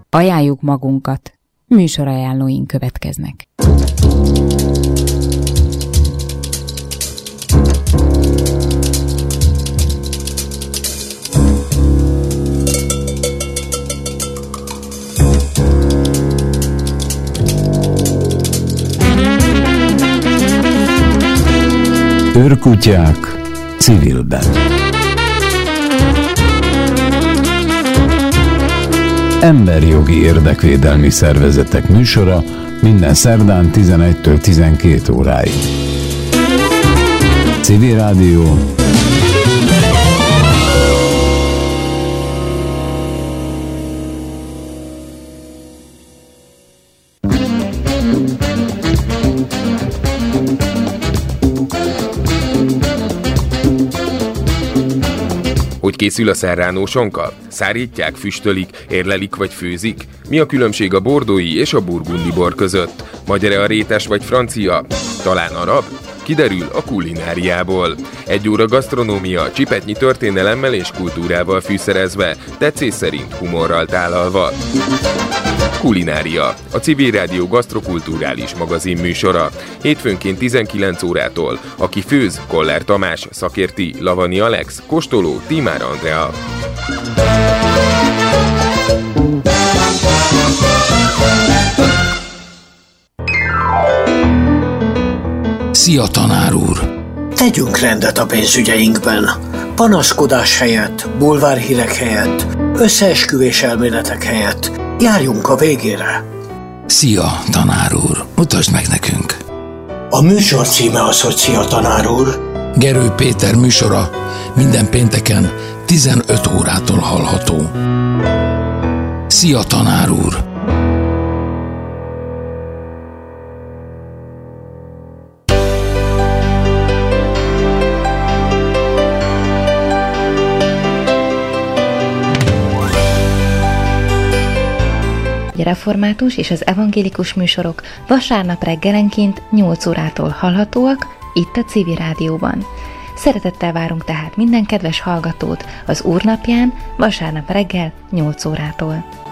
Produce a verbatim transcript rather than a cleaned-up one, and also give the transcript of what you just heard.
Ajánljuk magunkat. Műsorajánlóink következnek. Őrkutyák civilben. Emberjogi érdekvédelmi szervezetek műsora minden szerdán tizenegytől tizenkét óráig. Civil Rádió. Hogy készül a szerránósonka? Szárítják, füstölik, érlelik vagy főzik? Mi a különbség a bordói és a burgundi bor között? Magyar-e a rétes vagy francia? Talán arab? Kiderül a kulináriából. Egy óra gasztronómia, csipetnyi történelemmel és kultúrával fűszerezve, tetszés szerint humorral tálalva. Kulinária, a Civil Rádió gasztrokulturális magazin műsora. Hétfőnként tizenkilenc órától. Aki főz, Koller Tamás, szakérti, Lavani Alex, kóstoló, Tímár Andrea. Szia, tanár úr! Tegyünk rendet a pénzügyeinkben. Panaszkodás helyett, bulvárhírek helyett, összeesküvés elméletek helyett. Járjunk a végére. Szia, tanár úr! Mutasd meg nekünk! A műsor címe az, hogy Szia, tanár úr. Gerő Péter műsora minden pénteken tizenöt órától hallható. Szia, tanár úr! Református és az evangélikus műsorok vasárnap reggelenként nyolc órától hallhatóak itt a Civil Rádióban. Szeretettel várunk tehát minden kedves hallgatót az Úrnapján vasárnap reggel nyolc órától.